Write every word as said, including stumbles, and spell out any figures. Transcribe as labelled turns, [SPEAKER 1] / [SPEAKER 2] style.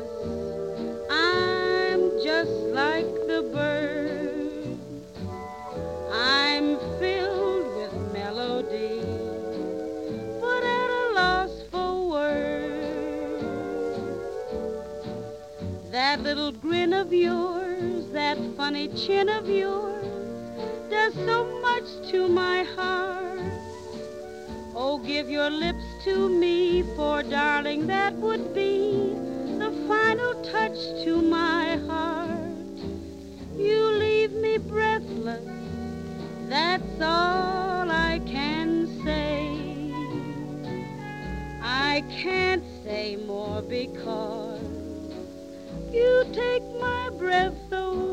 [SPEAKER 1] breathless. I'm just like the bird. I'm filled with melody, but at a loss for words. That little grin of yours, that funny chin of yours, does so much to my heart. Oh, give your lips to me, for darling, that would be the final touch to my heart. You leave me breathless, that's all I can say. I can't say more because you take my breath away.